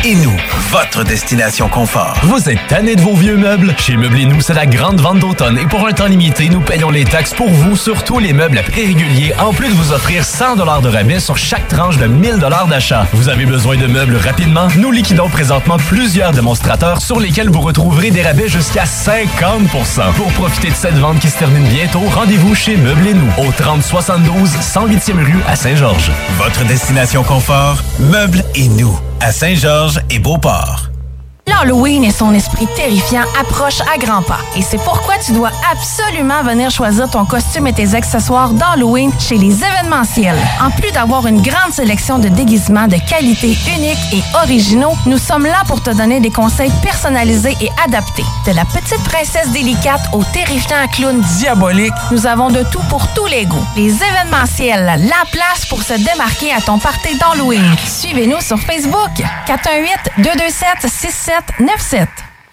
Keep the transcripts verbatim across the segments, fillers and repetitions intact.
et nous, votre destination confort. Vous êtes tanné de vos vieux meubles? Chez Meubles et nous, c'est la grande vente d'automne et pour un temps limité, nous payons les taxes pour vous sur tous les meubles à prix régulier, en plus de vous offrir cent dollars de rabais sur chaque tranche de mille dollars d'achat. Vous avez besoin de meubles rapidement? Nous liquidons présentement plusieurs démonstrateurs sur lesquels vous retrouverez des rabais jusqu'à cinquante pour cent. Pour profiter de cette vente qui se termine bientôt, rendez-vous chez Meubles et nous, au trente soixante-douze cent huitième rue à Saint-Georges. Votre destination confort, Meubles et nous, à Saint-Georges et Beauport. L'Halloween et son esprit terrifiant approchent à grands pas. Et c'est pourquoi tu dois absolument venir choisir ton costume et tes accessoires d'Halloween chez Les Événementiels. En plus d'avoir une grande sélection de déguisements de qualité unique et originaux, nous sommes là pour te donner des conseils personnalisés et adaptés. De la petite princesse délicate au terrifiant clown diabolique, nous avons de tout pour tous les goûts. Les Événementiels, la place pour se démarquer à ton party d'Halloween. Suivez-nous sur Facebook. quatre un huit, deux deux sept, six sept neuf sept.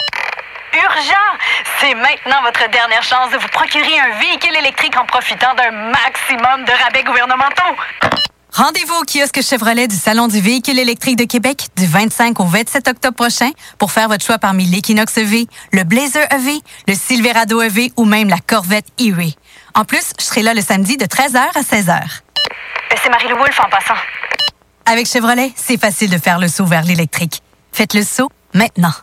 Urgent! C'est maintenant votre dernière chance de vous procurer un véhicule électrique en profitant d'un maximum de rabais gouvernementaux. Rendez-vous au kiosque Chevrolet du Salon du véhicule électrique de Québec du vingt-cinq au vingt-sept octobre prochain pour faire votre choix parmi l'Equinox E V, le Blazer E V, le Silverado E V ou même la Corvette E-Ray. En plus, je serai là le samedi de treize heures à seize heures. C'est Marie-Lou Wolfe en passant. Avec Chevrolet, c'est facile de faire le saut vers l'électrique. Faites le saut maintenant.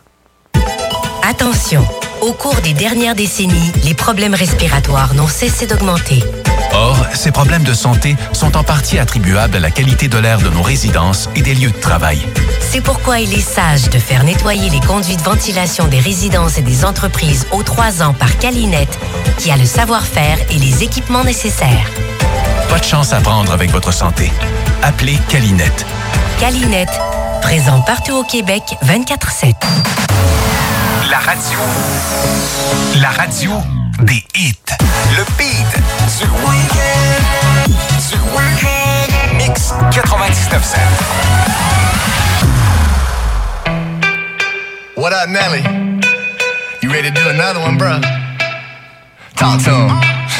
Attention, au cours des dernières décennies, les problèmes respiratoires n'ont cessé d'augmenter. Or, ces problèmes de santé sont en partie attribuables à la qualité de l'air de nos résidences et des lieux de travail. C'est pourquoi il est sage de faire nettoyer les conduits de ventilation des résidences et des entreprises aux trois ans par Calinette, qui a le savoir-faire et les équipements nécessaires. Pas de chance à prendre avec votre santé. Appelez Calinette. Calinette, présent partout au Québec, vingt-quatre sept. La radio. La radio des hits. Le beat du week-end. Du week-end. Mix quatre-vingt-dix-neuf cents. What up, Nelly? You ready to do another one, bro? Talk to him.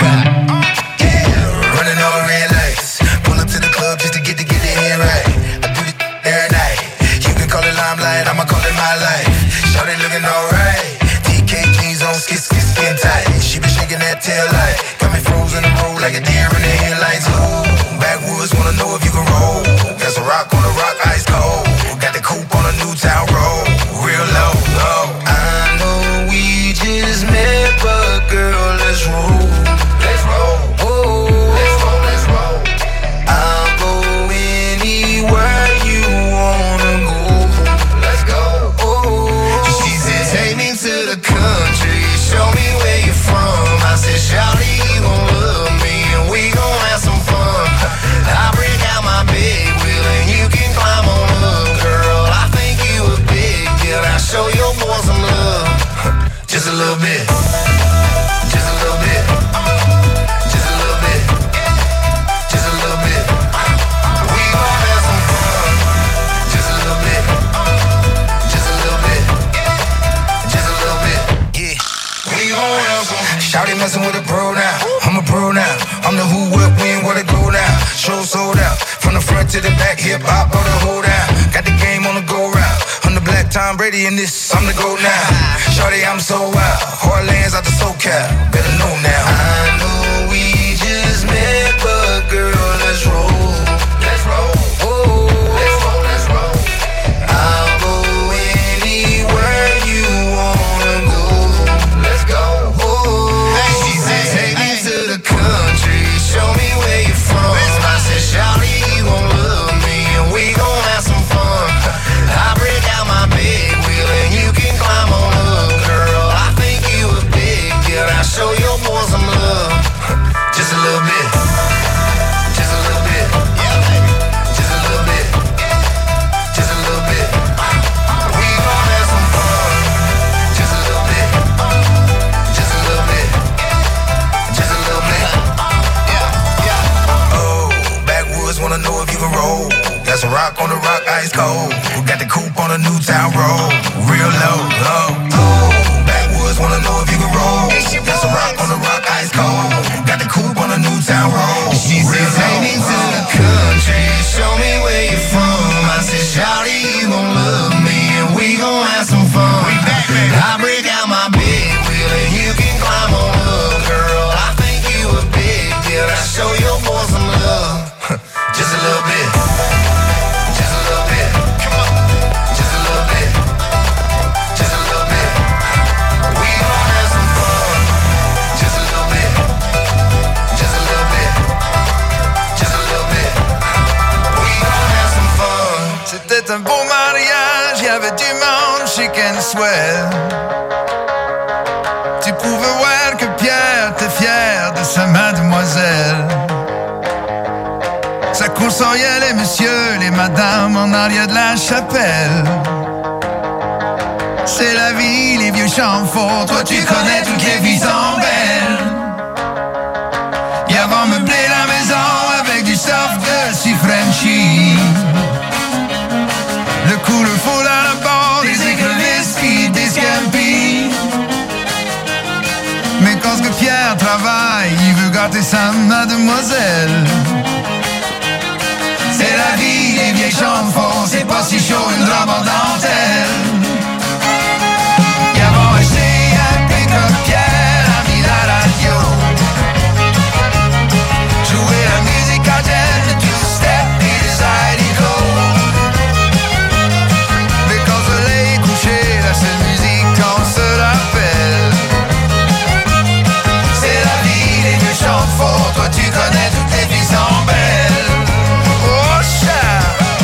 Yeah, running over red lights. Pull up to the club just to get to get it in right. I do this every night. You can call it limelight, I'ma call it my life. Shawty looking alright. T K jeans on, skis, skis, skin tight. She been shaking that tail light. Got me frozen in the road like a deer in the headlights. Ooh, backwoods wanna know if you can roll. Got some rock on the rock, ice cold. Got the coupe on a new town road. Real low, low. I know we just met, but girl, let's roll. Let's roll. Oh, let's roll, let's roll. I'll go anywhere you wanna go. Let's go. Oh, she said, take me to the country, show me where you're from. I said, shawty, you gon' love me, and we gon' have some fun. I break out my big wheel, and you can climb on up, girl. I think you a big deal. I'll show your boy some love, just a little bit. Just a little bit. Just a little bit. Just a little bit. We gon' have some fun. Just a little bit. Just a little bit. Just a little bit. Yeah. We gon' have some. Shawty messing with a pro now. I'm a pro now. I'm the who, what, when, what it go now. Show sold out. From the front to the back, hip hop, all the hold out. Got the game on the go route. I'm the black Tom Brady in this, I'm the GOAT now. Shawty, I'm so wild. Heartlands out the SoCal. Better know now. I know we just met, but girl, let's roll. Let's roll. Oh, let's roll, let's roll. I'll go anywhere you wanna go. Let's go. Oh, she said, take me to the country, show me where you're from. I said, shawty, you gon' love me, and we gon' have some fun. I break out my big wheel, and you can climb on up, girl. I think you a big deal. I'll show your boy some love, just a little bit. Just a little bit. Yeah, baby. Just a little bit. Just a little bit. We gon' have some fun. Just a little bit. Just a little bit. Just a little bit. Yeah, yeah. Oh, backwoods wanna know if you can roll. Got some rock on the rock, ice cold. Got the coupe on a new town road. Real low, low. Oh, backwoods wanna know if you can roll. Got some rock on the rock, ice cold. Got the coupe on a new town road. She said, take me to the country, show me where you're from. I said, shawty, you gon' love me, un beau mariage, y avait du monde, chic and swell. Tu pouvais voir que Pierre était fier de sa mademoiselle. Ça coursoriait les messieurs, les madames en arrière de la chapelle. C'est la vie, les vieux chants forts, toi tu connais toutes les vies en belle. Y avant meublé la maison avec du soft de si Frenchy. Le coup, le foule à la bord, des écrevisses qui des scampi. Mais quand ce que Pierre travaille, il veut gâter sa mademoiselle. C'est la vie, les vieilles chambres font, c'est pas si chaud une robe en dentelle. Y'avons acheté un pick-up, Pierre a mis la radio. Jouer la musique à gel, le two-step et les Zydeco. Mais quand le soleil est couché, la seule musique qu'on se rappelle. C'est la vie, les vieux chantent fort, toi tu connais toutes les vies sont belles. Oh, chat!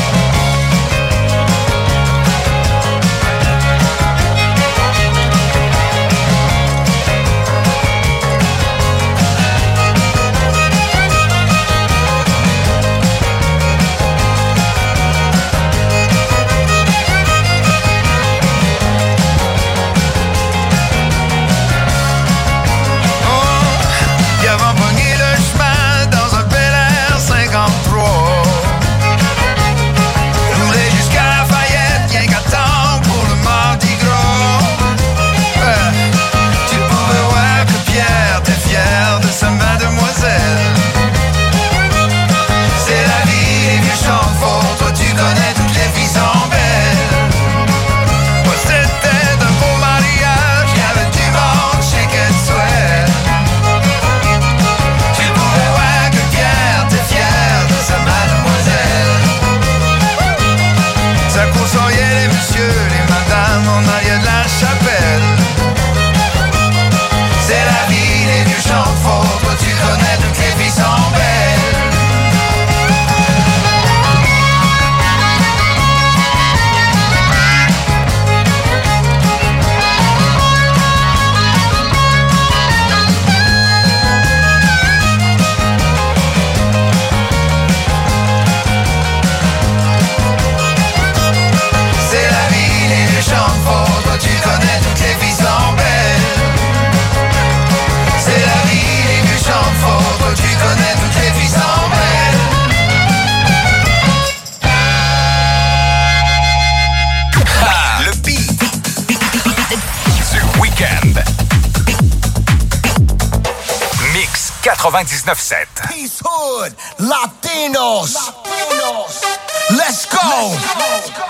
quatre-vingt-dix-neuf sept. Peace Hood, Latinos. Latinos. Let's go. Let's go.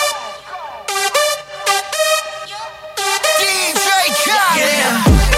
D J Khaled. Yeah.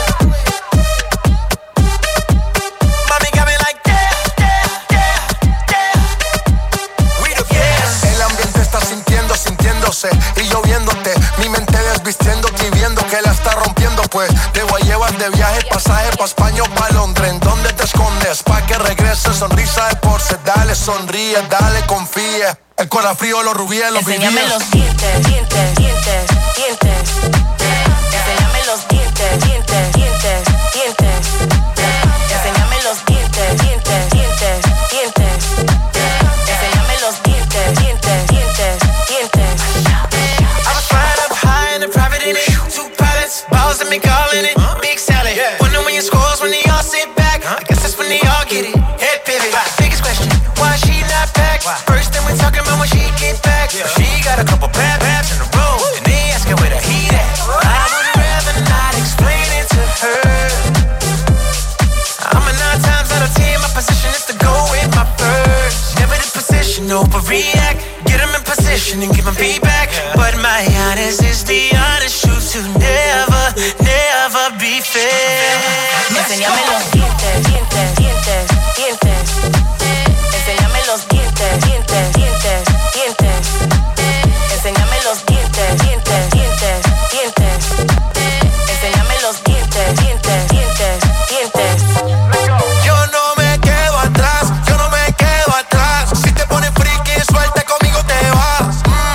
Mami got me like yeah, yeah, yeah, yeah. We the best. El ambiente está sintiendo, sintiéndose y yo viéndote. Mi mente desvistiéndote y viendo que la está rompiendo, pues te voy a llevar de viaje, pasaje pa' España o pa' Londres. ¿En dónde te escondes? Pa' que regrese, sonrisa de porce. Dale, sonríe, dale, confía. El corazón frío, los rubíes, los vivíes. Enséñame los dientes, dientes, dientes, dientes. Enséñame los dientes, dientes, dientes, dientes. Enséñame los dientes, dientes, dientes, dientes. Enséñame los dientes, dientes, dientes, dientes. I was flying up high in the private in it. Two pilots, balls and me calling it. Big salad. Wonder when your scores when they all sit back. I guess that's when they all get it. Head pivot. Biggest question, why she not back? First thing we talking about when she get back. She got a couple bad babs in the room. And they asking where the heat at. I would rather not explain it to her. I'm a nine times out of ten. My position is to go with my first. Never the position, overreact. Get them in position and give them feedback. But my honest is the honest truth to never, never be fair. Enséñame los dientes, dientes, dientes, dientes. Enséñame los dientes, dientes, dientes, dientes. Enséñame los dientes, dientes, dientes, dientes. Enséñame los dientes, dientes, dientes, dientes. Yo no me quedo atrás, yo no me quedo atrás. Si te pones friki, suelta conmigo te vas. Mm.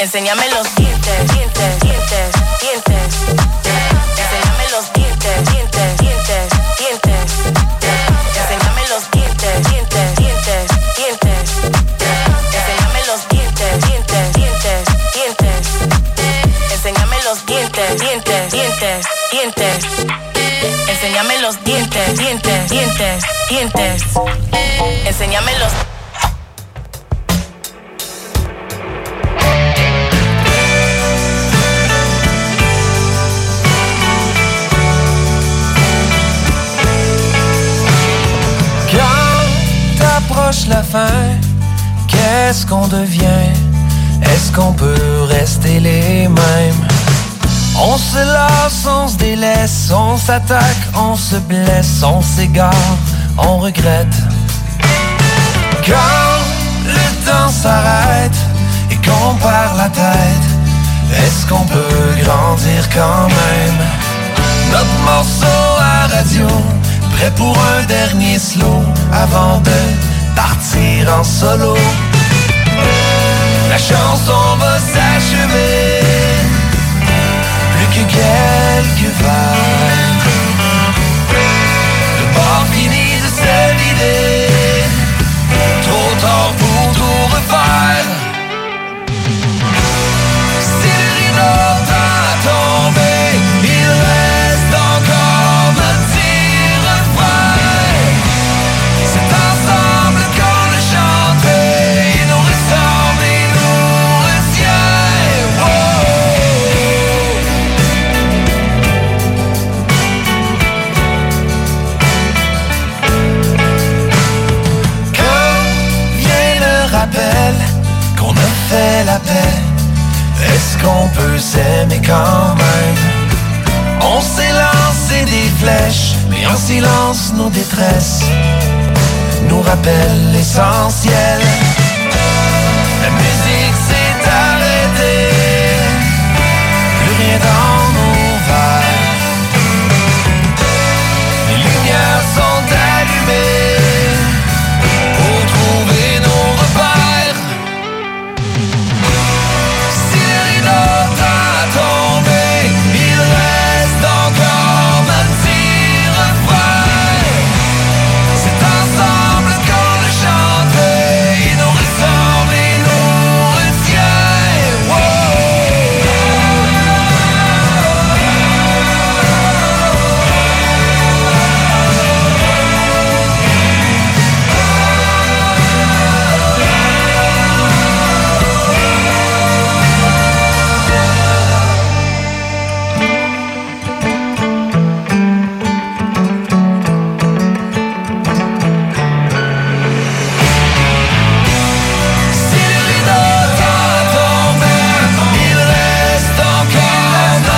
Enséñame los dientes, dientes, dientes, dientes. Enséñame los dientes, dientes, dientes, dientes. Enséñame los dientes, dientes, dientes, dientes. Enséñame los dientes, dientes, dientes, dientes. Enséñame los dientes, dientes, dientes, dientes. Enséñame los dientes, dientes, dientes, dientes. Enséñame los approche la fin, qu'est-ce qu'on devient? Est-ce qu'on peut rester les mêmes? On se lasse, on se délaisse, on s'attaque, on se blesse, on s'égare, on regrette. Quand le temps s'arrête et qu'on perd la tête, est-ce qu'on peut grandir quand même? Notre morceau à radio, prêt pour un dernier slow avant de partir en solo. La chanson va s'achever, plus que quelques vagues. Le bord finit de se vider, trop tard pour tout refaire. Si le rideau tend à tomber, il reste encore notre petit refrain. C'est ensemble qu'on le chante, il nous ressemble, il nous retient. Oh. Quand vient le rappel qu'on a fait la paix, est-ce qu'on peut s'aimer quand même? On s'est lancé des flèches, mais en silence nos détresses nous rappellent l'essentiel. La musique c'est